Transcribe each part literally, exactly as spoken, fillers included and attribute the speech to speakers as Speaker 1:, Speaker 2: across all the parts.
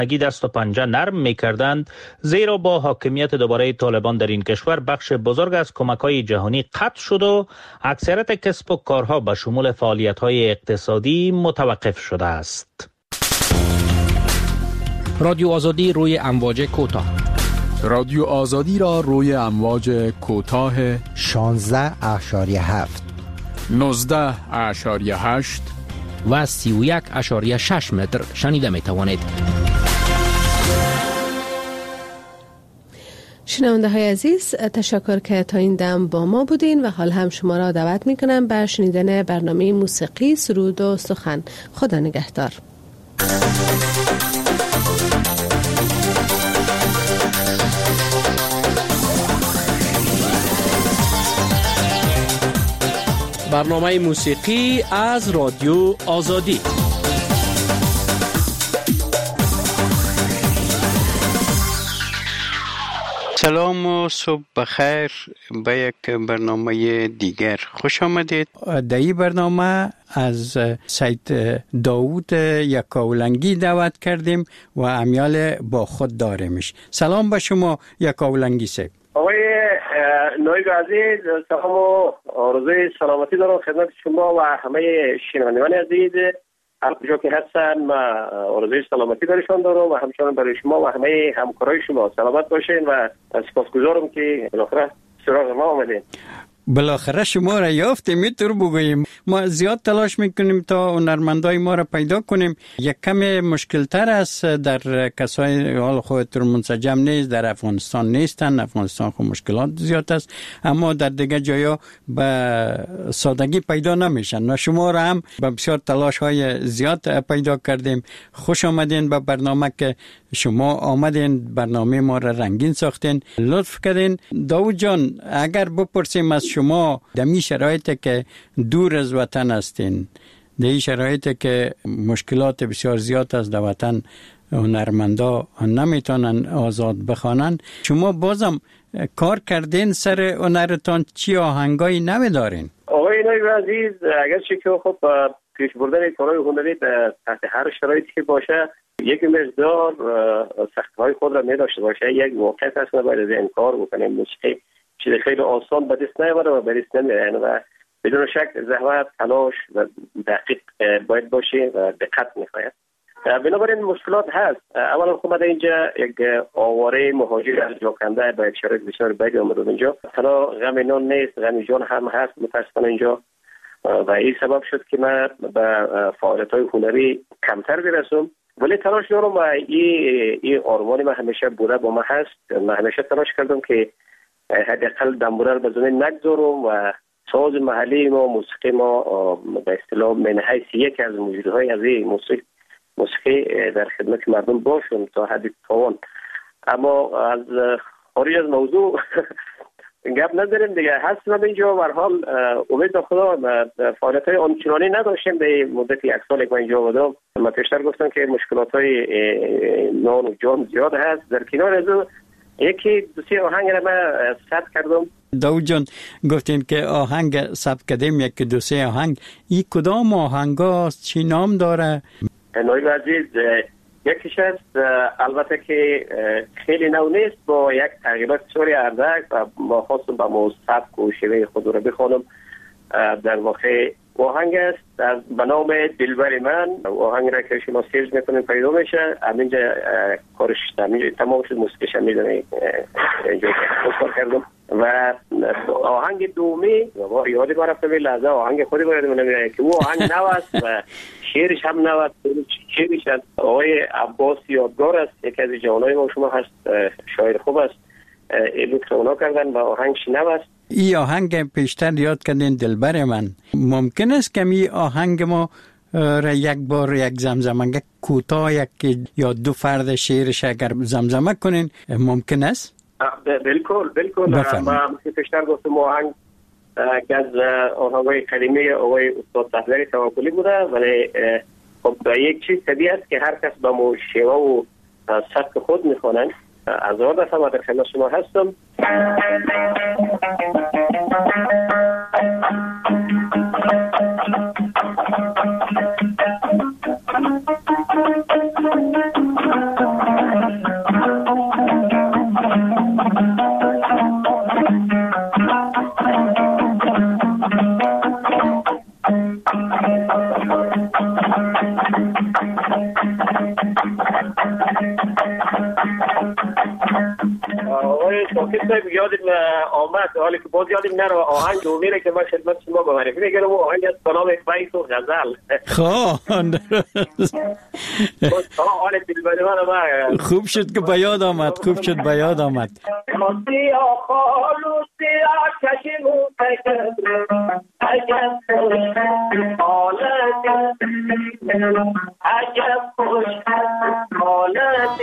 Speaker 1: اگی دست و پنجه نرم می‌کردند، زیرا با حاکمیت دوباره طالبان در این کشور بخش بزرگ از کمک‌های جهانی قطع شد و اکثریت کسب و کارها به شمول فعالیت‌های اقتصادی متوقف شده است.
Speaker 2: رادیو آزادی روی امواج کوتاه.
Speaker 3: رادیو آزادی را روی امواج کوتاه
Speaker 4: شانزده اشاریه هفت،
Speaker 3: نوزده اشاریه هشت
Speaker 2: و سی و یک اشاریه شش متر شنیده می توانید.
Speaker 5: شنونده های عزیز، تشکر که تا این دم با ما بودین و حال هم شما را دعوت می کنم به شنیدن برنامه موسیقی سرود و سخن. خدا نگهدار.
Speaker 2: برنامه موسیقی از رادیو آزادی.
Speaker 6: سلام و صبح بخیر به یک برنامه دیگر خوش آمدید.
Speaker 7: در این برنامه از سید داوود یکاولنگی دعوت کردیم و امیال با خود داریمش. سلام به شما یکاولنگی صاحب.
Speaker 8: آقای نایب عزیز، سلام و آرزوی سلامتی دارم خدمت شما و همه شنوندگان عزیز. هر کجا که هستن من آرزوی سلامتی برشان دارم و همچنان برای شما و همه همکارای شما سلامت باشین و سپاسگزارم که بالاخره سراغ ما آمدین.
Speaker 7: بالاخره شما را یافتیم، میتور بگوییم. ما زیاد تلاش میکنیم تا هنرمندای ما را پیدا کنیم. یک کم مشکل تر است در کسای حال خودتون منسجم نیست، در افغانستان نیستن. افغانستان خود مشکلات زیاد است، اما در دیگه جایا به سادگی پیدا نمیشن و شما را هم با بسیار تلاش های زیاد پیدا کردیم. خوش آمدین به برنامه که شما آمدین، برنامه ما را رنگین ساختین، لطف کردین. داوود جان، اگر بپرسیم از شما در این شرایطی که دور از وطن هستین، در این شرایطی که مشکلات بسیار زیاد است در وطن، هنرمندا نمیتونن آزاد بخوانن، شما بازم کار کردین سر هنرتان؟ چی آهنگایی نمی دارین؟
Speaker 8: آقای نایب عزیز، اگرچه که خب پیش بردن کارهای هنری تحت هر شرایطی که باشه یک مقدار سختی‌های خود را می داشته باشه، یک واقعیت هست و باید از این کار بکنیم. موسیقی چیز خیلی آسان به دست نمیاد و به دست نمیاد و بدون شک زحمت، تلاش و دقیق باید باشه و دقت می‌خواهد. بنابراین مشکلات هست. اولا خب در اینجا یک آواره مهاجر از جاکنده با یک شرایط بسیار بدی آمده اینجا. تنها غم نان نیست، غم جان هم هست متاسفانه اینجا و این سبب شد که من به فعالیت‌های هنری کمتر برسم. ولی تلاش دارم و این این آرمان من همیشه بوده با من هست. من همیشه تلاش کردم که حداقل دنبوره رو به زمین نگذارم و ساز محلی ما، موسیقی ما به اصطلاح من حیث یک از موجودهای از این موسیقی موسیقی در خدمت مردم باشم تا حد توان. اما از خارج از موضوع گپ نداریم دیگه. هستم اینجا و هر حال امید به خدا فعالیت‌های آنچنانی نداشتیم در مدت یک سال که اینجا بودم. من پیشتر گفتم که مشکلات‌های نان و جان زیاد هست. در کنار از یکی دو سه آهنگ را من ثبت کردم.
Speaker 7: داوود جان گفتین که آهنگ ثبت کردیم، یک دو سه آهنگ. این کدام آهنگا چی نام داره؟
Speaker 8: نایب عزیز، یکیش است البته که خیلی نو نیست، با یک تغییرات سوری اردک و ما خواستم با مو سبک و شیوه خود رو بخونم. در واقع آهنگ است به نام دلبر من. آهنگ را که شما سیرج میکنین پیدا میشه. همینجا کارش تمام شد، موسیقیش هم میدونه اینجا کار کردم. و آهنگ دومی یادی ما رفته به لحظه آهنگ خودی باید منم که او آهنگ نو است و شعرش هم نو است. شعرش است آقای عباس یادگار است، یکی از جوانای ما شما هست، شاعر خوب است. لطف اونا کردن و آهنگش نو است.
Speaker 7: این آهنگ پیشتر یاد کردین دلبر من. ممکن است که می آهنگ ما را یک بار یک زمزمه کوتاه یک یا دو فرد شعرش اگر زمزمه کنین ممکن است؟
Speaker 8: بالکل بالکل. ما پیشتر گفتم آهنگ که از آهنگ‌های قدیمی آقای استاد صفدری توکلی بوده، ولی خب یک چیز طبیعی است که هر کس با مو شیوه و سبک خود میخوانند. از آن دفعه ما در خدمت شما هستم. آقای شاکر صاحب یادم آمد، حالی که باز یادم نره آهنگ دومیره که من خدمت شما به معرفی میکنم، و آهنگ از کلام بیت و غزل.
Speaker 7: خب
Speaker 8: حال دلبری من
Speaker 7: خوب شد که به یاد آمد، خوب شد به یاد آمد.
Speaker 8: سیا خالو سیا کشیمو تکن عجب حالت عجب خوش حالت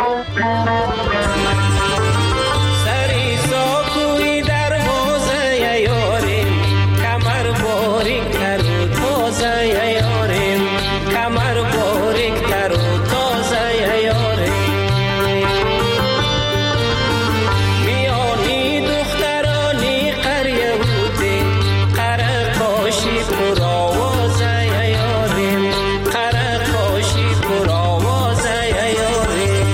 Speaker 9: سری ساکوی در حوزه یاریم کمر باریک تر و تازه یاریم کمر باریک تر و تازه یاریم میانی دخترانی قریه بوده قره کاشی پر آوازه یاریم قره کاشی پر آوازه یاریم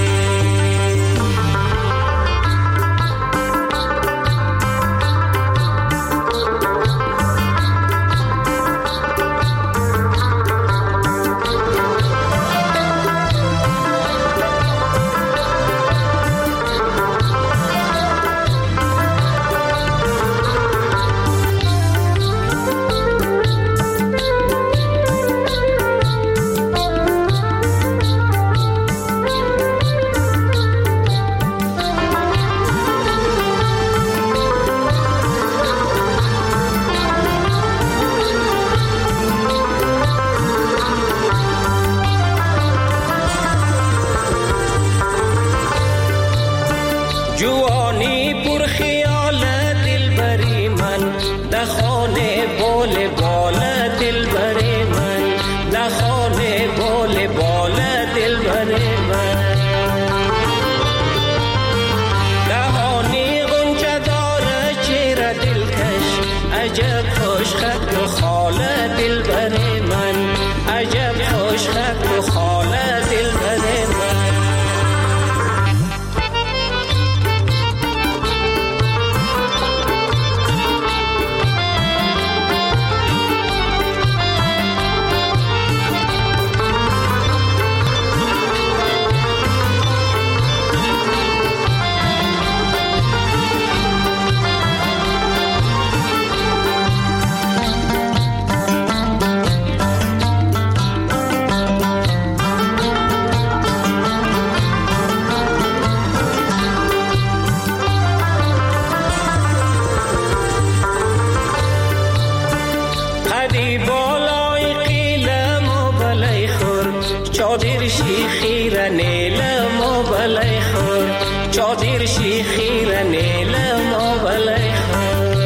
Speaker 9: جوانی پر خیال دلبری من دخانه بول بال دلبری من دخانه بول بال دلبری من دهانی غنچه داره چهره دلکش عجب خوش خط و خال دلبری من عجب خوش خط و خال دلبری من قدی بالای قیلم و بلای خور چادر شیخیر نیلم و بلای خور چادر شیخیر نیلم و بلای خور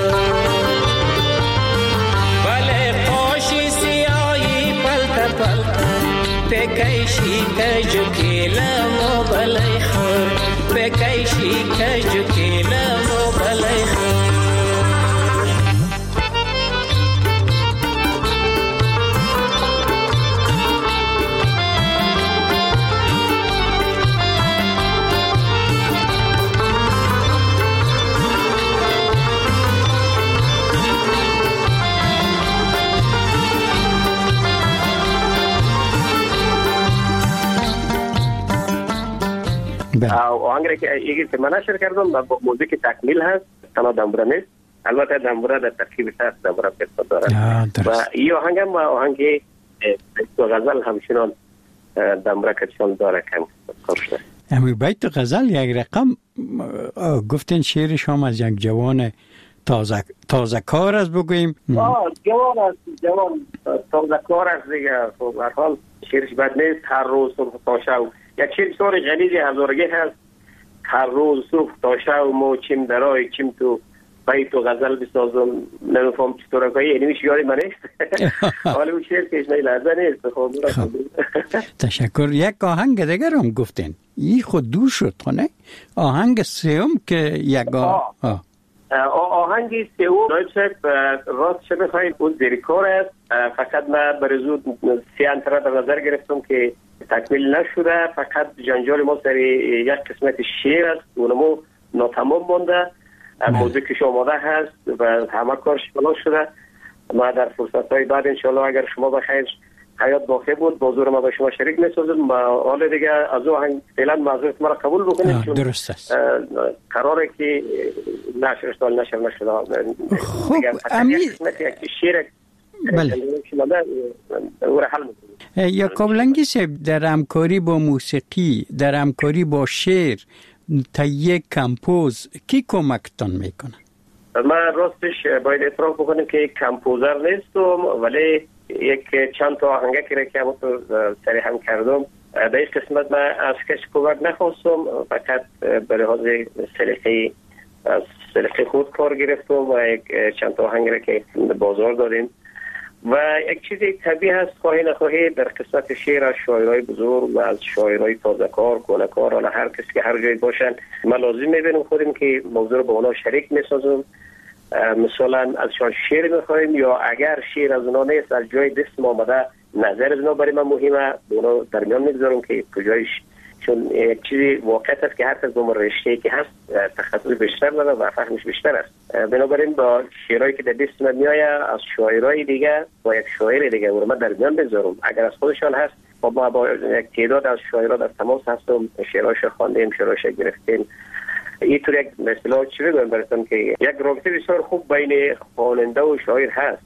Speaker 9: بلای قاشی سیایی پلت پلت پکیشی کجو کیلم و بلای خور پکیشی کجو کیلم و بلای خور
Speaker 8: آهنگی که ایگی که من نشر کردم با موزیک تکمیل هست، تنها دنبوره نیست. البته دنبوره در ترکیبش هست، دنبوره قسمت داره و این آهنگ هم آهنگ بیت و غزل همچنان دنبوره کشان داره کم کرده.
Speaker 7: اما بیت و غزل یک رقم گفتین شعرش هم از یک جوان تازه تازه کار است بگوییم.
Speaker 8: آه جوان است، جوان تازه کار است دیگه. خب هر حال شعرش بد نیست. هر روز صبح تا شب یک شعر بسیار غنی هزارگی هست. هر روز صبح تا شب مو چیم درای چیم تو بیت و غزل بسازم نمیفهم چطور که یعنی میشه یاری من نیست. حالا اون شعر که اشنایی لحظه نیست. خب
Speaker 7: تشکر. یک آهنگ دیگر هم گفتین ای خود دور شد خونه آهنگ سیوم که یک آه
Speaker 8: آهنگ سیوم نایب صاحب راست چه بخواهید اون زیر کار است. فقط من برزود سی انتره در نظر گرفتم که تکمیل نشده. فقط جنجال ما سر یک قسمت شعر است اونمو ناتمام مانده. موزیکش آماده هست و همه کارش بلا شده. ما در فرصت های بعد انشاءالله اگر شما بخیر حیات باقی بود بازور ما با شما شریک می‌سازم. حال دیگه از او آهنگ فعلا معذرت مرا قبول بکنید چون
Speaker 7: درست است.
Speaker 8: قراره که نشر سال نشر نشده.
Speaker 7: خب امی
Speaker 8: شیر
Speaker 7: بله یا کابلنگی صاحب در همکاری با موسیقی، در همکاری با شعر تهیه کمپوز کی کمکتان میکنه؟
Speaker 8: من راستش باید اعتراف بکنم که کمپوزر نیستم ولی یک چند تا آهنگه که که تو سری هم کردم در این قسمت من از کسی کمک نخواستم، فقط به لحاظ سلیقه از سلیقه خود کار گرفتم و یک چند تا آهنگ که بازار داریم و یک چیزی طبیعی هست خواهی نخواهی در قسمت شعر از شاعرای بزرگ و از شاعرای تازه کار کنه کار حالا هر کسی که هر جایی باشن من لازم میبینم خودم که موضوع رو با اونا شریک میسازم. مثلا از شان شعر میخوایم یا اگر شعر از اونا نیست از جای دست آمده نظر از اونا برای من مهمه اونا در میان میگذارم که کجایش چون یک چیزی واقعیت است که هر کس با رشته که هست تخصص بیشتر داره و فهمش بیشتر است. بنابراین با شعرهایی که در دست من میآید از شاعرای دیگه با یک شاعر دیگه رو من در میان بذارم اگر از خودشان هست با ما با یک تعداد از شاعران در تماس هستم شعرهاش خواندیم شعرهاش گرفتیم. اینطور یک مثلا چی بگم براتون که یک رابطه بسیار خوب بین خواننده و شاعر هست.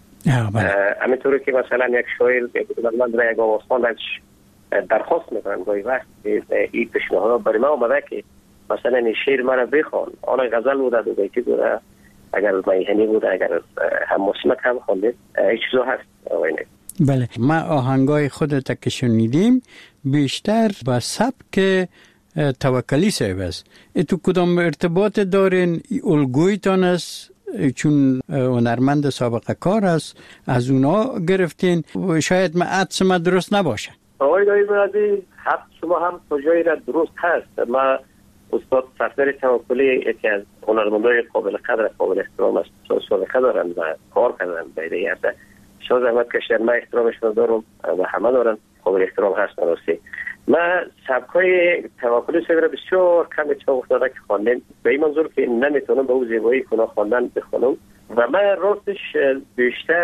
Speaker 8: همینطوری که مثلا یک شاعر من در یک آوازخوان درخواست میکنم گاهی وقت این پیشنهاد برای من اومده که مثلا این شعر من رو بخوان آن غزل بوده دو بیتی بوده اگر میهنی بوده اگر هم موسیقی هم خوانده این چیزا هست.
Speaker 7: بله ما آهنگای خودت که شنیدیم بیشتر با سبک توکلی صاحب است. تو کدام ارتباط دارین الگویتان است چون هنرمند سابقه کار است از اونا گرفتین شاید ما عدس ما درست نباشه.
Speaker 8: آقای دایی برادی حق شما هم کجایی را درست هست. ما استاد صفدر توکلی یکی از هنرمندای قابل قدر قابل احترام است سابقه دارن و کار کردن بیده هست شما زحمت کشتن من احترامش دارم و همه دارن قابل احترام هست درسته. من سبکای توکلی سوی را بسیار کم چه افتاده که خواندن به این منظور که نمیتونم به او زیبایی کنه خواندن بخونم و من راستش بیشتر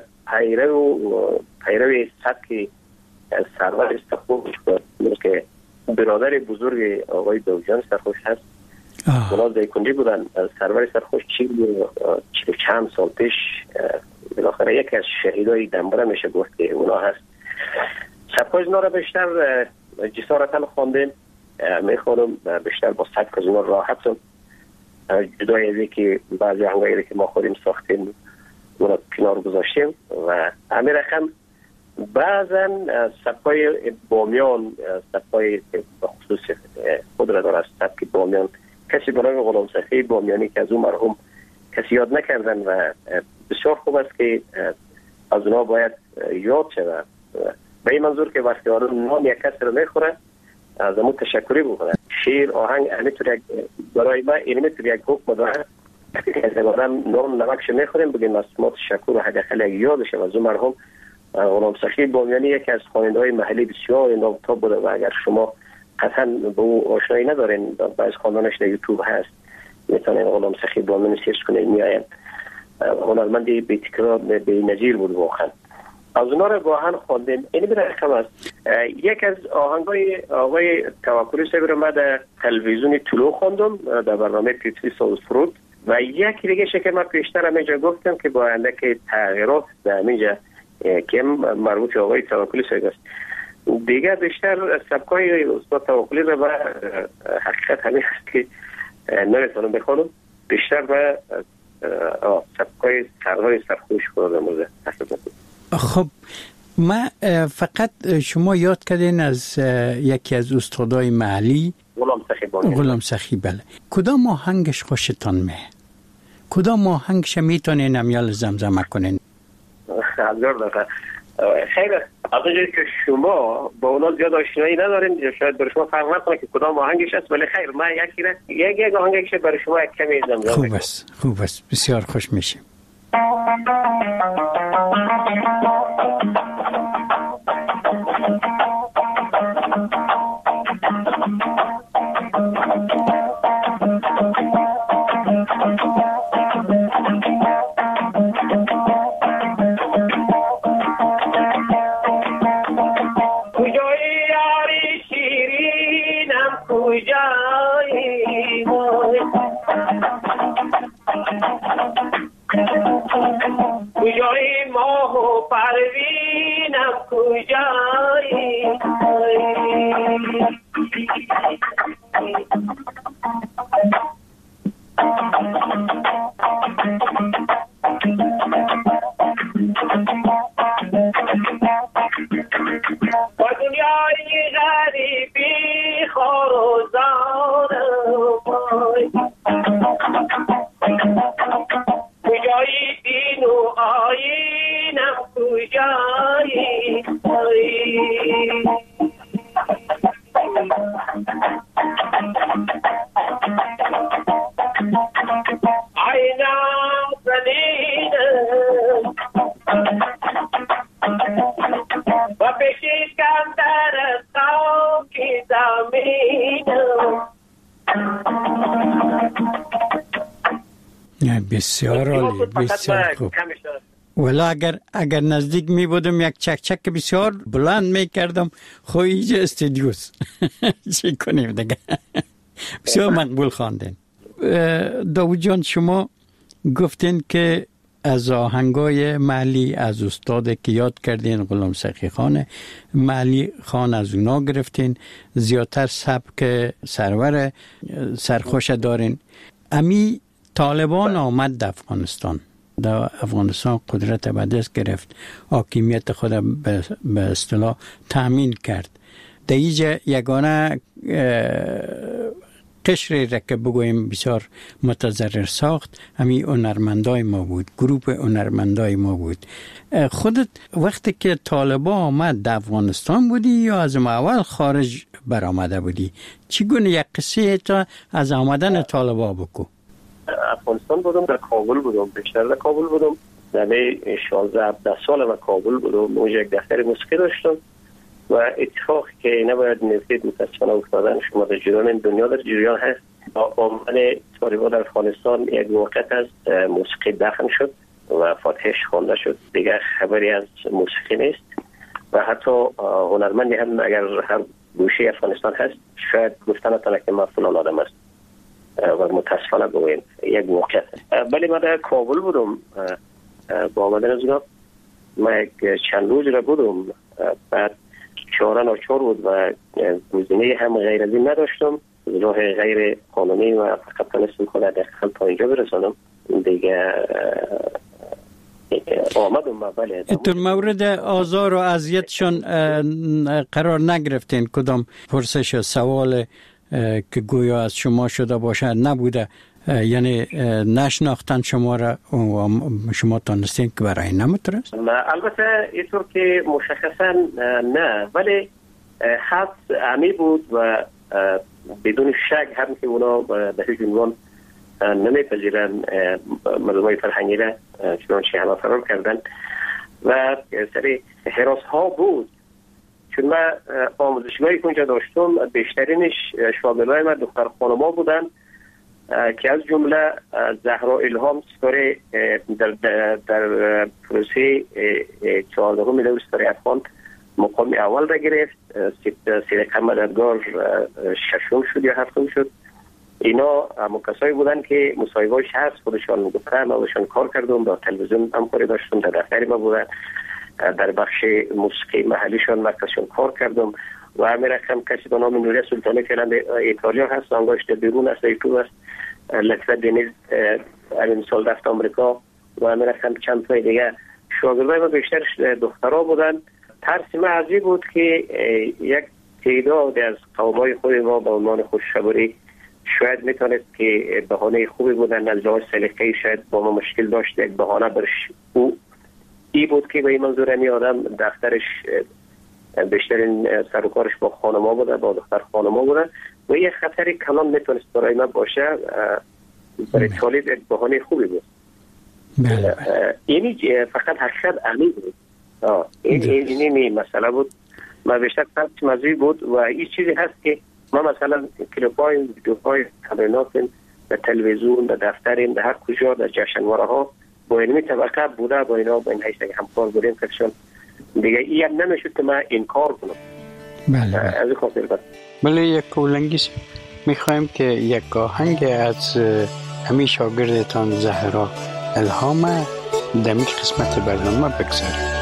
Speaker 8: پیرو پیرو سبک سرور سرخوش که برادر بزرگ آقای دوجان سرخوش هست اونا دیکنجی بودن سرور سرخوش چی چند سال پیش بالاخره یکی از شهیدای دنبره میشه گفت که اونا هست. سبکای اونا را بیشتر جسارتا خواندیم میخوانم بیشتر با سبک از اونا راحتم جدای ازی که بعضی آهنگایی که ما خودیم ساختیم اونا کنار گذاشتیم و همین رقم بعضا سبکای بامیان سبکای بخصوص خود را داره سبک بامیان کسی برای غلام سخی بامیانی که از اون مرحوم کسی یاد نکردن و بسیار خوب است که از اونا باید یاد شود به این منظور که وقتی آدم نام یک کسی رو میخوره از امون تشکری بکنه شیر آهنگ اینطور برای ما اینطور یک حکم داره که آدم نام نمکش میخوریم بگیم از ما تشکر و حداقل یادشه از اون مرحوم غلام سخی بامیانی یکی از خواننده‌های محلی بسیار نامتاب بوده و اگر شما قطعا به او آشنایی ندارین بعض خواندنش در یوتیوب هست میتونین غلام سخی بامیانی سرچ کنین میاین هنرمندی بی تکرار بی نظیر بود واقعا از اونا رو با هم خواندیم. این به رقم است یک از آهنگای آقای توکلی صاحب رو من در تلویزیون طلوع خواندم در برنامه پیتری ساوز فرود و یک دیگه شکل من پیشتر همینجا گفتم که با اندک تغییرات در همینجا که مربوط آقای توکلی صاحب است دیگه بیشتر سبکای استاد توکلی رو به حقیقت همین است که نمیتونم بخونم بیشتر به سبکای سرهای سرخوش خودم موزه
Speaker 7: خب ما فقط شما یاد کردین از یکی از استادای محلی
Speaker 8: غلام سخی بامیانی
Speaker 7: غلام سخی بله کدام آهنگش خوشتان میه کدام آهنگش میتونین امیال زمزمه کنین؟
Speaker 8: هزار دقیقه خیلی از اونجایی که شما با اونا زیاد آشنایی ندارین شاید برای شما فرق نکنه که کدام آهنگش است ولی خیر من یکی را یک یک آهنگش برای شما یک کمی زمزمه
Speaker 7: خوب است خوب است بسیار خوش میشیم.
Speaker 9: کجایی وای کجایی ماه و پروینم کجایی با دنیای غریبی خار و زارم کجایی دین و آیینم کجایی آینم زنیدم و بشکم در خاک زمینم.
Speaker 7: بسیار عالی، بسیار خوب. ولی اگر اگر نزدیک می بودم یک چک چک بسیار بلند می کردم خو اینجا استودیوست. چی کنیم دیگه؟ بسیار مقبول خواندین. داوود جان شما گفتین که از آهنگای محلی از استاد که یاد کردین غلام سخی خان محلی خان از اونا گرفتین، زیادتر سبک سرور سرخوش دارین. امی طالبان آمد در افغانستان، در افغانستان قدرت به دست گرفت، حاکمیت خود به اصطلاح تامین کرد. در اینجا یگانه قشری را که بگویم بسیار متضرر ساخت همی هنرمندای ما بود، گروپ هنرمندای ما بود. خودت وقتی که طالبان آمد در افغانستان بودی یا از اول خارج برآمده بودی؟ چگونه یک قصه تا از آمدن طالبان بگو؟
Speaker 8: افغانستان بودم، در کابل بودم، بیشتر در کابل بودم. در شانزده هفده سال من کابل بودم، اونجا یک دفتر موسیقی داشتم و اتفاقی که نباید میفتید متاسفانه افتادن شما در جریان دنیا در جریان هست. با آمدن طالبان در افغانستان یک موقعیت از موسیقی دفن شد و فاتحش خوانده شد، دیگر خبری از موسیقی نیست و حتی هنرمندی هم اگر هر گوشه افغانستان هست شاید گفتن تنه که ما فلان آدم است و متاسفانه بگویم یک موقعیت است. ولی من در کابل بودم با آمدن از اونا، من یک چند روز را بودم، بعد چهار ناچار بود و گزینه هم غیر از این نداشتم، راه غیر قانونی و فقط تونستم خود دقیقا تا اینجا برسانم دیگه آمدم. بله
Speaker 7: در مورد آزار و اذیتشون قرار نگرفتین؟ کدام پرسش سوال که گویا از شما شده باشه نبوده، یعنی نشناختن شما را و شما تانستین که برای نمیترست؟
Speaker 8: البته اینطور که مشخصا نه، ولی حد عمی بود و بدون شک هم که اونا به هیچ عنوان نمیپذیرن مردمای فرهنگی را، چنانچه همه فرار کردن و سری حراس ها بود. چون من آموزشگاهی که اونجا داشتم بیشترینش شاگردای من دختر خانما بودن که از جمله زهرا الهام ستاره در در, در پروسه چهاردهم ملی ستاره افغان مقام اول را گرفت، سیدک مددگار ششم شد یا هفتم شد. اینا مکسایی بودن که مصاحبه‌اش هست، خودشان گفتن، من باشون کار کردم، با تلویزیون همکاری داشتم، در دفتر ما بودن، در بخش موسیقی محلیشان مرکزشون کار کردم و همین رقم کسی به نام نوری سلطانی فعلا ایتالیا هست، آنگاهش در بیرون است، ایتو است، لطفه دنیز همین سال رفت آمریکا و همین رقم چند تای دیگه. شاگردای ما بیشترش دخترها بودن. ترس ما عجیب بود که یک تعداد از قومای خود ما به عنوان خوشخبری شاید میتونست که بهانه خوبی بودن، از لحاظ سلیقه‌ای شاید با ما مشکل داشت، یک بهانه برش او ای بود که به این منظور همی آدم دفترش بیشترین سر و کارش با خانما بوده، با دختر خانما بوده و یه خطر کلان میتونست برای من باشه. برای طالب یک بهانه خوبی بود. اینی فقط حقیقت عمیق بود. این اینی مسئله بود. من بیشتر خط مزوی بود و این چیزی هست که ما مثلا کلیپ‌های ویدیوهای تمرینات در تلویزیون، در دفتریم، در هر کجا، در جشنواره ها با اینمی طبقه بوده، با اینا با این حیث که همکار بودیم کشون دیگه این نمیشد که من انکار کنم.
Speaker 7: بله
Speaker 8: از این خاطر بود.
Speaker 6: بله یک کولنگیس میخوایم که یک آهنگ از همین شاگردتان زهرا الهام در این قسمت برنامه بگذاریم.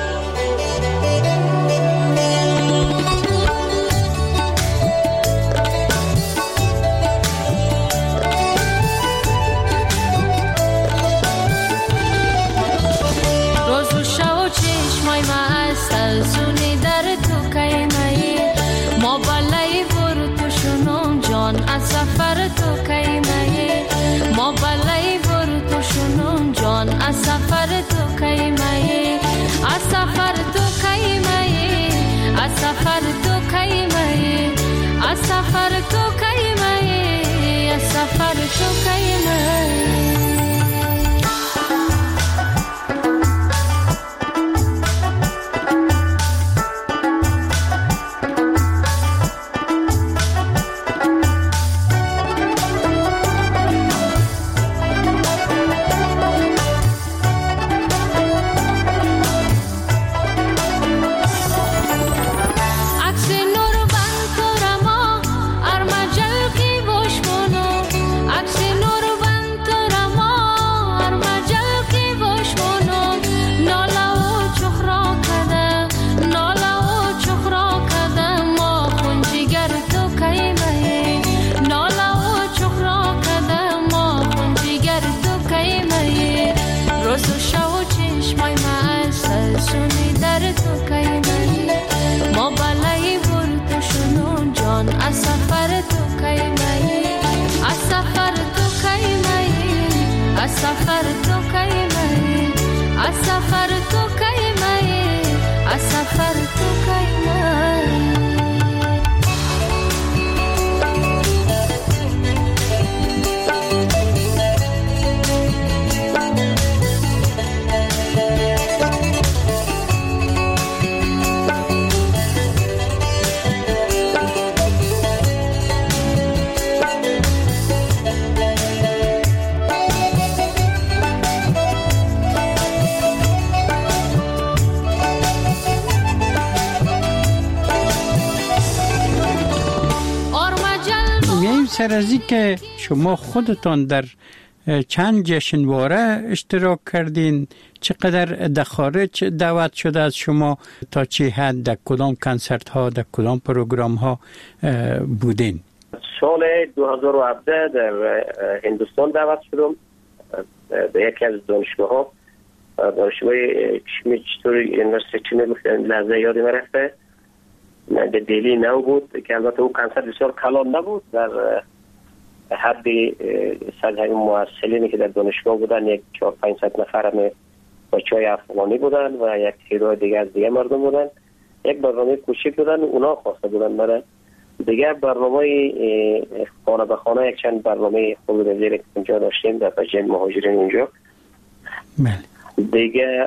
Speaker 7: سر از این که شما خودتان در چند جشنواره اشتراک کردین، چقدر در خارج دعوت شده از شما، تا چه حد در کدام کنسرت ها، در کدام پروگرام ها بودین؟
Speaker 8: سال دو هزار و هفده در هندوستان دعوت شدم در یکی از دانشگاه ها، دانشگاه چطور یونیورسیتی نمی‌کنم لحظه یادی مرفته، در دلی نو بود که البته او کنسرت بسیار کلان نبود، در حد صد همین محصلینی که در دانشگاه بودن یک چهار پنجصد نفر هم بچه های افغانی بودن و یک تعداد دیگه از دیگه مردم بودن. یک برنامه کوچیک بودن، اونا خواسته بودن برای دیگه برنامه خانه به خانه، یک چند برنامه خوب در زیر اونجا داشتیم در بجن مهاجرین اونجا. دیگه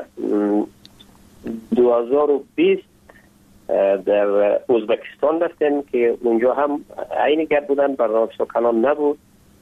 Speaker 8: دو هزار و بیست در ازبکستان رفتیم که اونجا هم عین گرد بودن، برنامه سکانان نبود،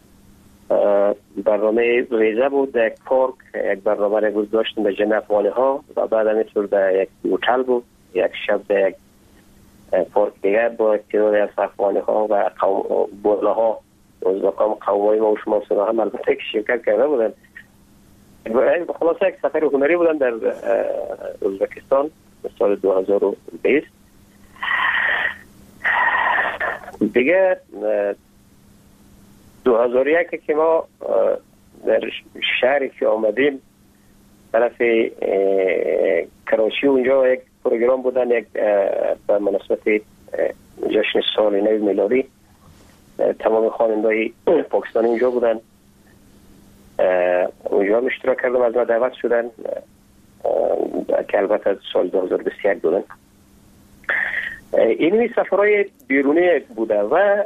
Speaker 8: برنامه ریزه بود در پارک، یک برنامه را روز داشتیم در جمع افغانی ها و بعد همینطور در یک هتل بود، یک شب در یک پارک دیگر با تعدادی از افغانی ها و قوم بوله ها ازبکان قومای ما و شما سنا هم البته که شرکت کرده بودن. خلاصه یک سفر هنری بودن در ازبکستان سال دو هزار و بیست. دیگه دو هزار و یک که ما در شهری که آمدیم طرف کراچی، اونجا یک پروگرام بودن، یک به مناسبت جشن سال نو میلادی، تمام خواننده‌های پاکستانی اونجا بودن، اونجا هم اشتراک کردم، از ما دعوت شدن که البته از سال دو هزار و بیست و یک بودن. اینوی سفرهای بیرونی بوده و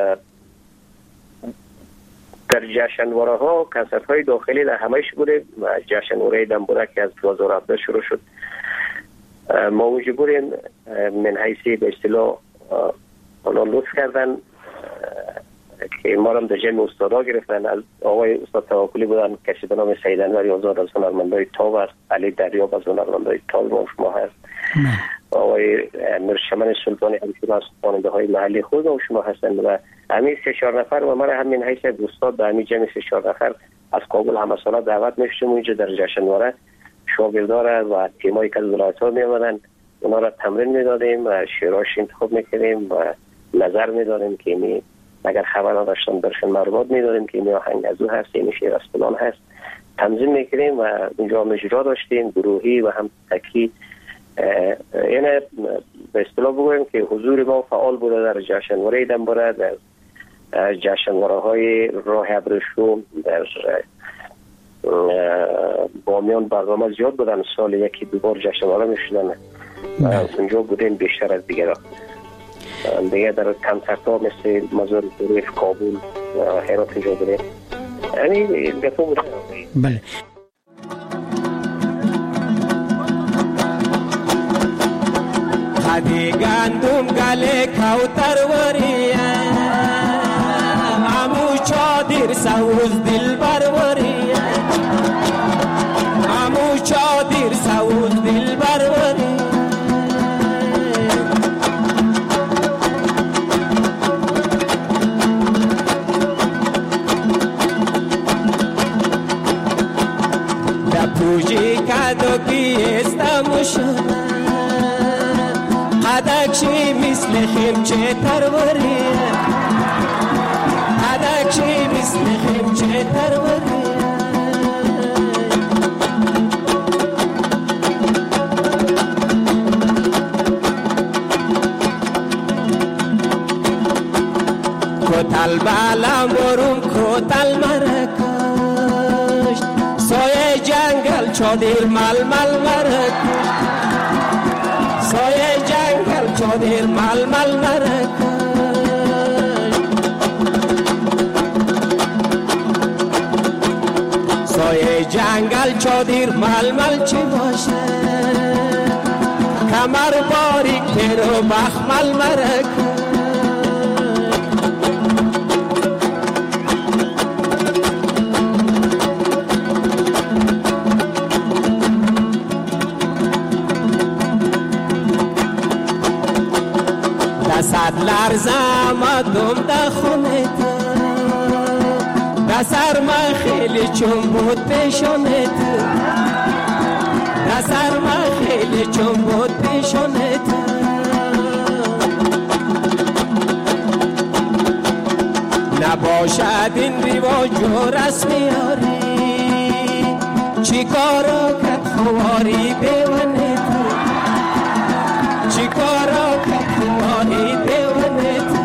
Speaker 8: در جشنواره ها کنسرت های داخلی در همهش بوده. جشنواره دم بوده که از دو هزار و هفده شروع شد. ما اونجا بودیم من حیثی به اصطلاح اونا لطف کردن که ما هم در جمع استادا گرفتن، از آقای استاد توکلی بودن کسی به نام سید انور آزاد از هنرمندای تاب است، علی دریاب از هنرمندای تاب ما شما هست آقای مرشمن سلطانی همچون از خواننده های محلی خود و شما هستند و همین سه چهار نفر و من همین حیث استاد به همین جمع سه چهار نفر از کابل همه ساله دعوت میشتیم اینجا در جشنواره شاگردان و تیمایی که از ولایت ها می آمدن اونا را تمرین میدادیم و شعراش انتخاب میکردیم و نظر میدادیم که می اگر خبر داشتن برشون معلومات میدادیم که این آهنگ از او هست این شعر از فلان هست تنظیم میکردیم و اونجا مجرا داشتیم گروهی و هم تکی. یعنی به اصطلاح بگویم که حضور ما فعال بوده در جشنواره دنبوره، در جشنواره های راه ابریشم، در بامیان برنامه زیاد بودن، سال یکی دو بار جشنواره میشدن و اونجا بودیم بیشتر از دیگر دیگه در کنسرت ها مثل مزار شریف، کابل و هرات اینجا بودیم. یعنی گفتم بودن.
Speaker 7: بله.
Speaker 10: هدی گندم گله کوتر وریا امو چادر سوز دل بر وریا امو چادر سوز دل بر وریا da puji kado ki estamos هدکشی مثل خیمچه تروری هدکشی مثل خیمچه تروری کتل بالم برون کتل مرکشت سایه جنگل چادر مل مل مرکشت سایه جنگل چادر مل مل مرکشت سایه جنگل چادر مل مل چی باشه کمر باریک تیرو بخمل مرکشت صد لرزم آدم دا خونه تو دا سرما خیلی چون بود پیشونه تو دا سرما خیلی چون بود پیشونه تو نباشد این رواج و رسمی آری چی کارو کت خواری بیونه تو چی کارو کت خواری بیونه تو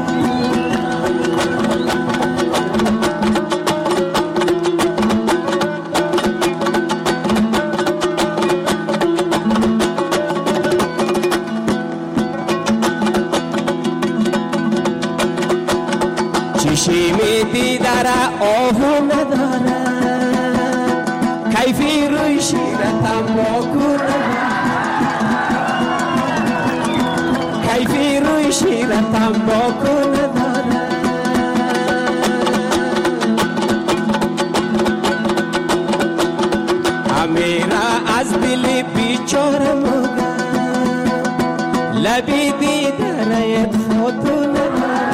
Speaker 10: چشمی دیداره آهو نداره کیفی روی شیرتم باکو نداره کیفی روی شیرتم باکو نداره امیرا از دل بیچاره مگه لبی دیداره خودو نداره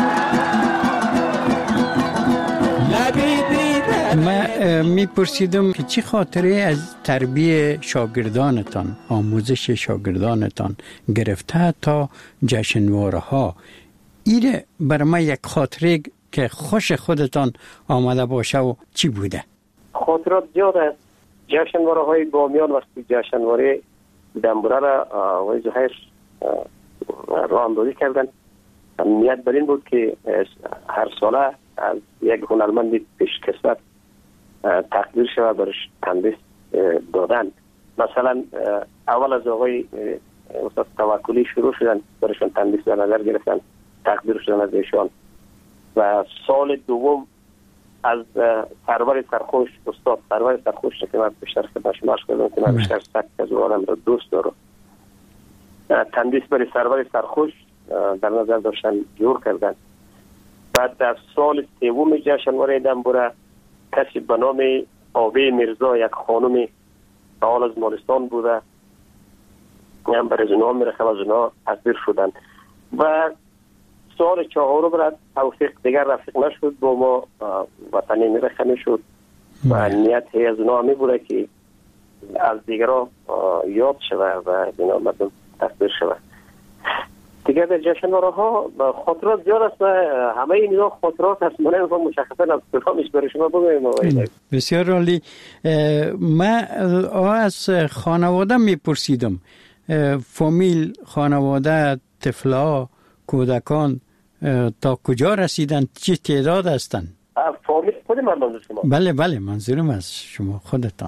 Speaker 7: من میپرسیدم که چی خاطره از تربیت شاگردانتان، آموزش شاگردانتان گرفته تا جشنواره ها، ایره برای من یک خاطره که خوش خودتان آمده باشه و چی بوده؟
Speaker 8: خاطرات زیاد است. جشنواره های بامیان وقتی جشنواره دنبوره را آقای زهیر راه اندازی کردن، نیت بر این بود که هر ساله از یک هنرمند پیشکسوت تقدیر شود برش تندیس دادن. مثلا اول از آقای استاد توکلی شروع شدن برشون تندیس در نظر گرفتن، تقدیر شدن از ایشان و سال دوم از سرور سرخوش استاد سرور سرخوش که من بیشتر خدمتش مشغول کردم که من بیشتر سبک از آدم را دوست دارم، تندیس برای سرور سرخوش در نظر داشتن جور کردن. بعد در سال سوم جشنواره دنبوره کسی به نام آبی میرزا، یک خانم فعال از مالستان بوده، هم برای زنها میرسم از زنها تصویر شدن. و سال چهارم برد توفیق دیگر رفیق نشد با ما وطنی میرسه شد و نیت از زنها همی بوده که از دیگر ها یاد شده و دینا مردم تصویر شده. دیگر در جشن ها خاطرات زیاد است و همه این اینا خاطرات هست. من نمی‌فهم مشخصا از کدامش برای شما بگویم.
Speaker 7: بسیار عالی. من از خانواده میپرسیدم، فامیل، خانواده، طفلا، کودکان تا کجا رسیدن؟ چه تعداد هستند؟
Speaker 8: فامیل خود من منظور شما؟
Speaker 7: بله بله منظورم از شما خودتان.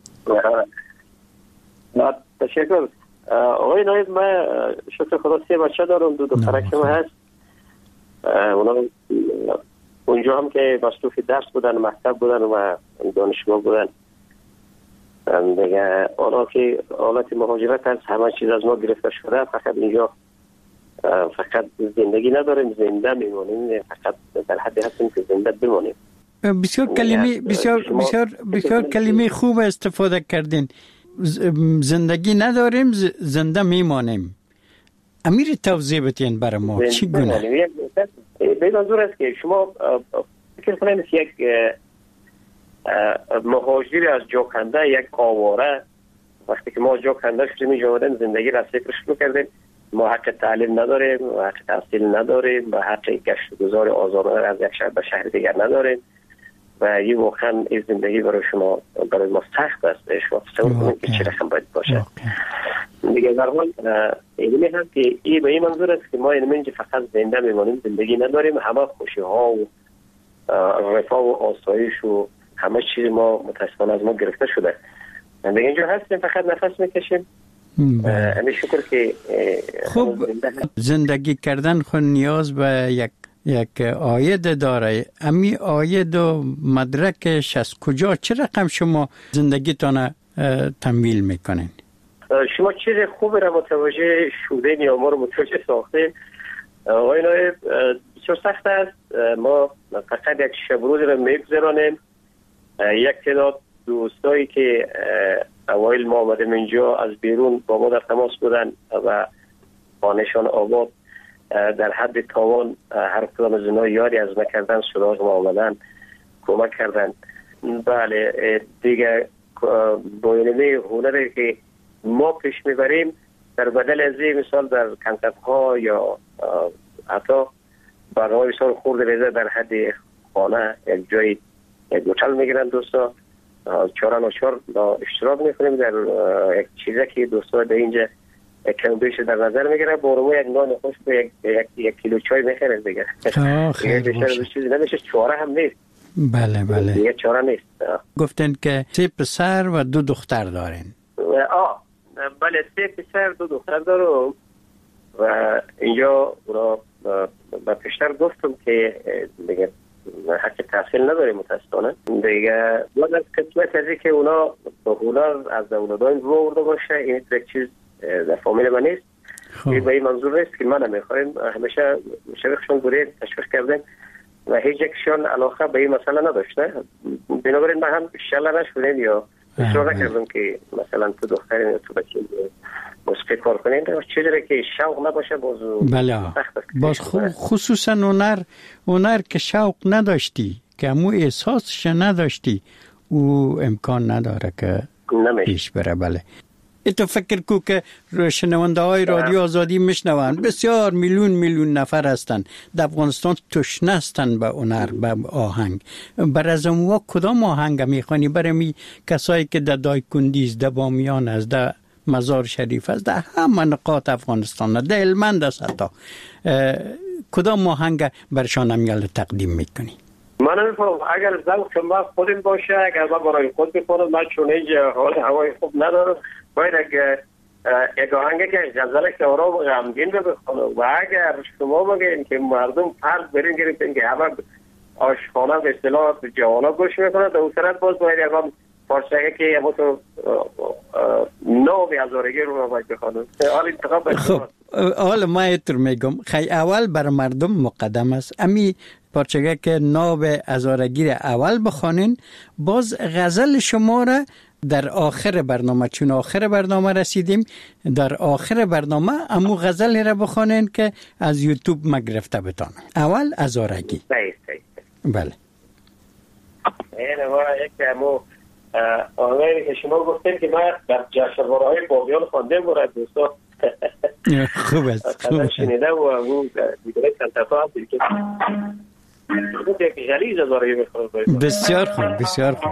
Speaker 8: تشکر. آقای نایب، من شکر خدا سه بچه دارم، دو دخترکم هست. اونا اونجا هم که مصروف درس بودن، مکتب بودن و دانشگاه بودن. دیگه اونا که حالت مهاجرت هست، همه چیز از ما گرفته شده. فقط اینجا فقط زندگی نداریم، زنده میمونیم. فقط در حدی هستیم که زنده بمونیم.
Speaker 7: بسیار کلمه بسیار بسیار بسیار کلمه خوب استفاده کردین. زندگی نداریم، زنده میمانیم. امیر توضیح بتین برای ما چی گونه؟
Speaker 8: به منظور است که شما فکر کنید یک مهاجر از جاکنده، یک آواره، وقتی که ما جاکنده شدیم اینجا آمدیم زندگی را فکر شروع کردیم، ما حق تعلیم نداریم، حق تحصیل نداریم و حق گشت گذار آزادانه از یک شهر به شهر دیگر نداریم و یه واقعا این زندگی برای شما برای ما سخت است. شما تصور کنید که چه رقم باید باشه. دیگه در حال اینمی هم که این به این منظور است که ما اینمی فقط زنده میمانیم، زندگی نداریم. همه خوشی ها و رفاه و آسایش و همه چیز ما متاسفانه از ما گرفته شده. دیگه اینجا هستیم، فقط نفس میکشیم. امی شکر که
Speaker 7: خب زندگی کردن خود نیاز به یک یک آید داره. امی آید و مدرکش از کجا، چه رقم شما زندگیتان تمویل میکنین؟
Speaker 8: شما چیز خوبی را متوجه شدین یا ما رو متوجه ساختین. آقای نایب، بسیار سخت است. ما فقط یک شب روز را میگذرانیم. یک تعداد دوستایی که اوایل ما آمدیم اینجا از بیرون با ما در تماس بودن و خانه‌شان آباد در حد تاوان هر کدام از اونها یاری از ما کردن، سراغ ما آمدن، کمک کردن. بله دیگه با اینمی هنری که ما پیش میبریم در بدل از این مثال در کنسرت ها یا حتی برنامه مثال خورد ریزه در حد خانه یک جای یک هتل میگیرن دوستا، چهار ناچار اشتراک میکنیم در یک چیزی که دوستا در اینجا کم بیش در نظر میگیره. بارمو یک نان خوش به یک, یک, یک کیلو چای میخیرن دیگه.
Speaker 7: خیلی باشه.
Speaker 8: چیزی نمیشه، چاره هم نیست.
Speaker 7: بله بله.
Speaker 8: دیگه چاره نیست.
Speaker 7: گفتن که سه پسر و دو دختر دارین.
Speaker 8: آه بله، سه پسر دو دختر دارم و اینجا اونا با پیشتر گفتم که دیگه حق تحصیل نداریم متاسفانه. دیگه باید از قسمت ازی که اونا با هنر از اولادان رو آورده باشه، این یک چیز در فامیل من نیست. این به این منظور نیست که من نمیخوایم، همیشه مشوقشون بوده، تشویق کردیم و هیچ یکشان علاقه به این مسئله نداشته. بنابراین من هم شله نشدیم یا اصرار نکردم که مثلا تو دخترین یا تو بچه موسیقی کار کنین. چیزی که شوق نباشه باز
Speaker 7: بله. باز خصوصا هنر هنر که شوق نداشتی، که امو احساسش نداشتی، او امکان نداره که پیش بره. بله. تو فکر کو که شنونده های رادیو آزادی میشنوند، بسیار میلیون میلیون نفر هستند در افغانستان تشنه هستند به هنر، به آهنگ. بر از اونها کدام آهنگ میخوانی؟ برای می کسایی که در دایکندیز، در بامیان است، در مزار شریف است، در همه نقاط افغانستان، در هلمند است، حتی کدام آهنگ برشان همیال تقدیم میکنی؟
Speaker 8: من نمی‌فهمم. اگر ذوق ما خودم باشه، اگر ما برای خود بکنم، من چون اینجا حال هوای خوب ندارم، باید اگر یک آهنگی که غزل که آرام و غمگین رو بخونم و اگر شما بگین که مردم فرض برین گرفتین که همه آشخانه به اصطلاح جوانا گوش میکنن، در اون صورت باز باید یک هم پارچه‌ای که همون تو نو هزارگی رو باید بخونم. حال انتخاب باید
Speaker 7: خب حالا ما ایتر میگم خیلی اول بر مردم مقدم است امی پارچه‌ای که نو هزارگی اول بخونین، باز غزل شما را در آخر برنامه، چون آخر برنامه رسیدیم، در آخر برنامه امو غزل را بخوانین که از یوتیوب ما گرفته بتانم. اول ازارگی. بله.
Speaker 8: این ما یک امو آنلاین که شما گفتیم که من در جشنواره های باقیان خوانده بورد دوستا.
Speaker 7: خوب است. خوب است.
Speaker 8: شنیده و اون دیگه کنتفا هم دیگه. یک جلیز ازارگی بخورد.
Speaker 7: بسیار خوب، بسیار خوب.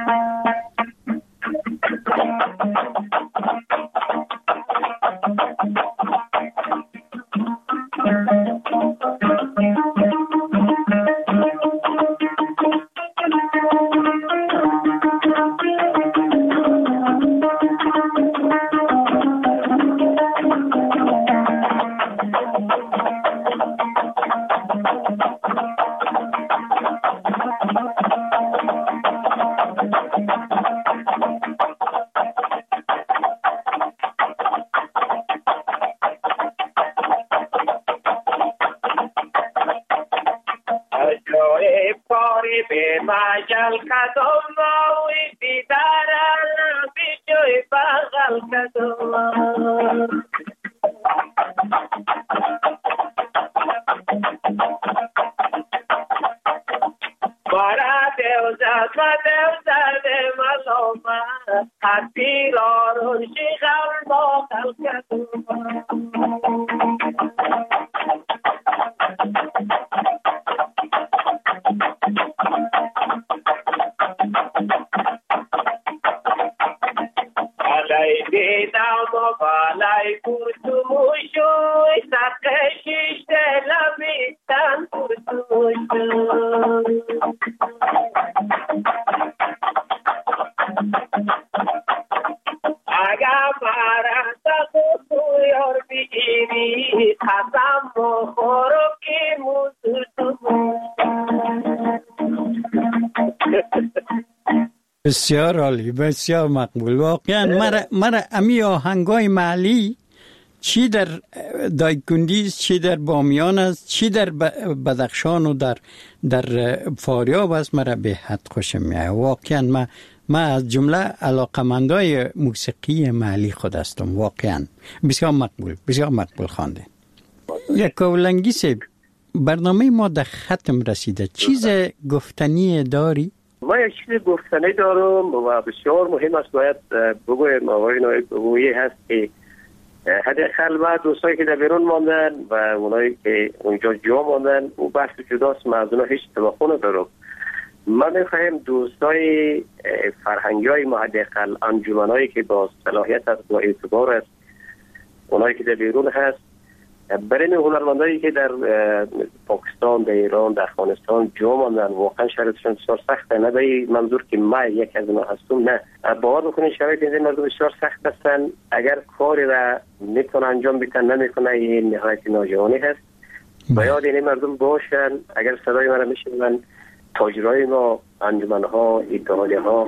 Speaker 7: بسیار عالی، بسیار مقبول. واقعا مرا مرا امی آهنگای محلی چی در دایکندیز، چی در بامیان است، چی در بدخشان و در در فاریاب است، مرا به حد خوشم میاد. واقعا ما ما از جمله علاقمندای موسیقی محلی خود هستم. واقعا بسیار مقبول، بسیار مقبول خوانده. یک کولنگی سه برنامه ما در ختم رسیده. چیز گفتنی داری؟
Speaker 8: ما یک چیز گفتنی دارم و بسیار مهم است باید بگویم. آقای نایب بگویی هست که حداقل ما دوستایی که در بیرون ماندن و اونایی که اونجا جا ماندن او بحث جداست، ما از اونا هیچ توقع ندارم. ما میخوایم دوستای فرهنگی های ما حداقل انجمنایی که با صلاحیت است و اعتبار است، اونایی که در بیرون هست، برای هنرمندایی که در پاکستان، در ایران، در افغانستان جا ماندن، واقعا شرایطشون بسیار سخته. نه به منظور که ما یک از اونها هستم، نه، باور بکنید شرایط این مردم بسیار سخت هستن. اگر کاری را میتونه انجام بدن نمیکنه، این نهایت ناجوانی هست. و یاد این مردم باشن. اگر صدای من را میشنون، تاجرای ما، انجمنها، اتحادیه‌ها،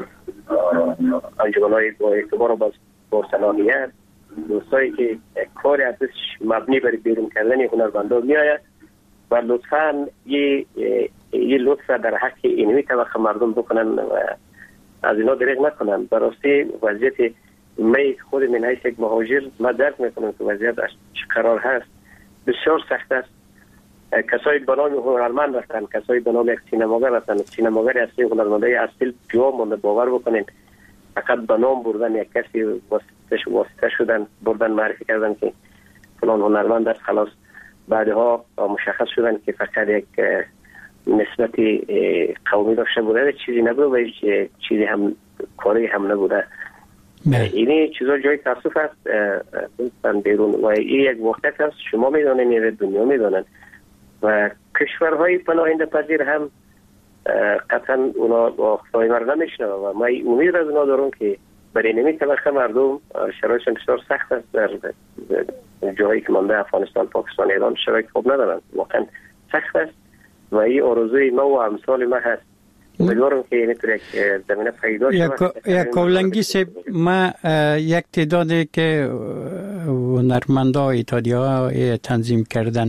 Speaker 8: انجمنهای با اعتبار و با صلاحیت، دوستایی که کار ازش مبنی بر بیرون کردن هنرمندان میآید و لطفاً یه یه لطف در حق اینوی طبقه مردم بکنن و از اینا دریغ نکنن. براستی وضعیت می خود من حیث یک مهاجر ما درک میکنم که وضعیت چه قرار هست، بسیار سخت است. کسایی به نام هنرمند هستند، کسایی به نام یک سینماگر هستند، سینماگر اصلی هنرمندای اصلی جا مونده. باور بکنین فقط به نام بردن یک کسی واسطه واسطه شدن، بردن معرفی کردن که فلان هنرمند است، خلاص بعدها مشخص شدن که فقط یک نسبت قومی داشته بوده، چیزی نبوده و هیچ چیزی هم کاری هم نبوده. اینی چیزا جای تاسف است دوستان بیرون و این یک واقعیت است. شما میدونین، این دنیا میدونن و کشورهای پناهنده پذیر هم قطعا اونا با خدای مرد نمیشنه و ما امید از اونا دارم که برای نمی طبقه مردم شرایطشون بسیار سخت است. در جایی که مانده افغانستان، پاکستان، ایران شرایط خوب ندارن، واقعا سخت است و این آرزوی ما و امثال ما هست. امیدوارم که این طور یک زمینه پیدا شود.
Speaker 7: یک کولنگی سه ما یک تعدادی که هنرمندا ایتالیا تنظیم کردن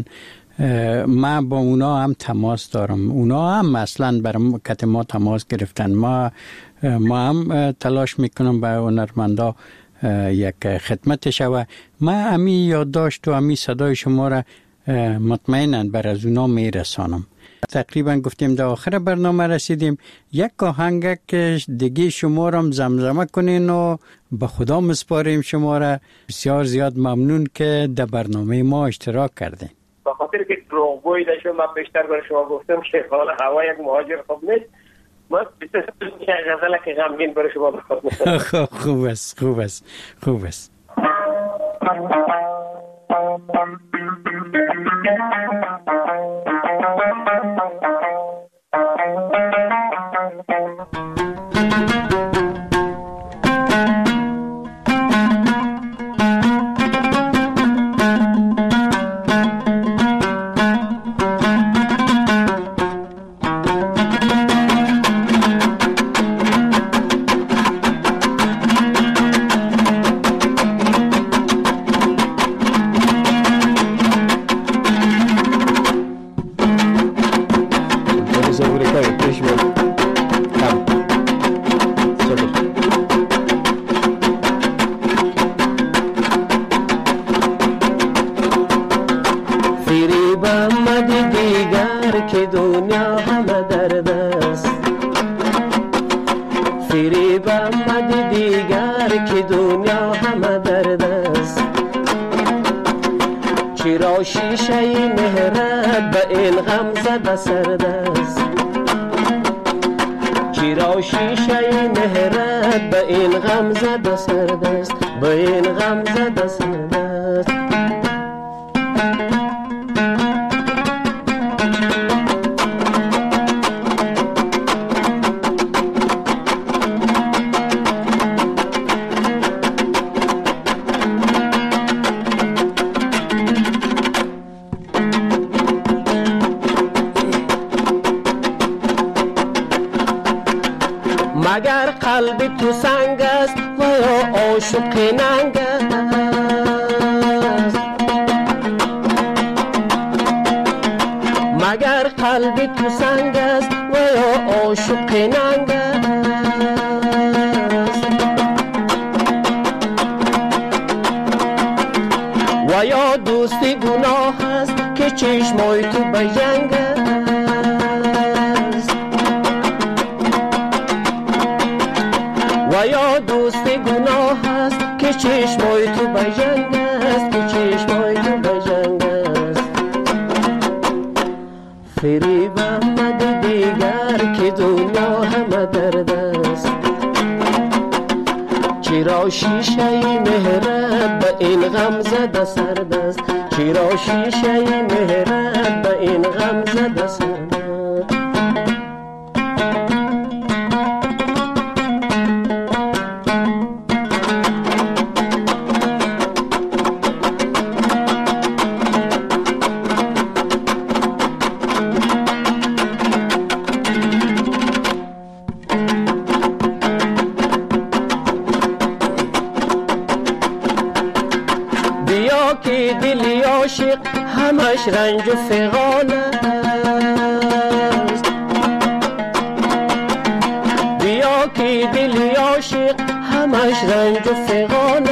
Speaker 7: ما با اونا هم تماس دارم. اونا هم اصلا برای کت ما تماس گرفتن. ما ما هم تلاش میکنم به هنرمندا یک خدمت شوه. ما امی یادداشت و امی صدای شما را مطمئناً بر از اونا میرسانم. تقریبا گفتیم در آخر برنامه رسیدیم. یک آهنگ که دیگه شما را زمزمه کنین و به خدا مسپاریم شما را. بسیار زیاد ممنون که در برنامه ما اشتراک کردین.
Speaker 8: به خاطر که دروغگویی داشتم من بیشتر برای شما گفتم که حال هوا یک مهاجر خوب نیست. ما بیشتر یک غزله که غمگین برای شما بخونم.
Speaker 7: خوب است خوب است خوب است.
Speaker 10: مگر قلب تو سنگ است و یا عاشق ننگ است. مگر قلب تو سنگ است و یا عاشق ننگ است. و یا دوستی گناه است که چشمای تو به جنگ است. و یا دوست گناه است که چشمای تو به جنگ است، که چشمای تو به جنگ است. فریب آمد دیگر که دنیا همه درد است. چرا شیشه مهرت به این غم زده سرد است. چرا شیشه مهرت به این غم زده سرد است. همش رنج و فغان است. بیا که دلی عاشق همش رنج و فغان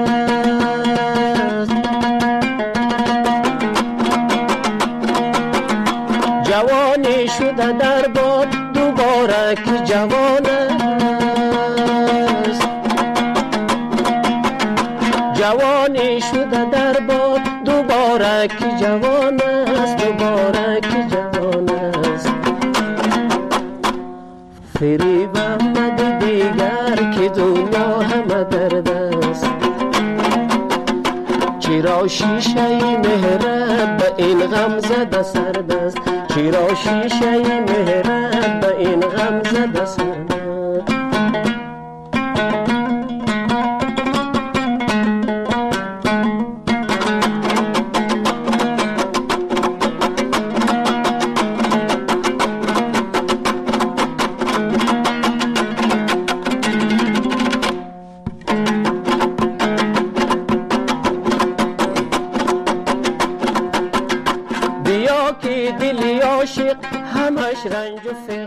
Speaker 10: است. جوانی شده در باد دوباره که جوان است. جوانی شده در باد دوباره که جوان است. دوباره که جوان است. فریب آمد دیگر که دنیا همه درد است. چرا شیشه مهرت به این غم زده سرد است. چرا شیشه مهرت به این غم زده سرد است. دلش رنج و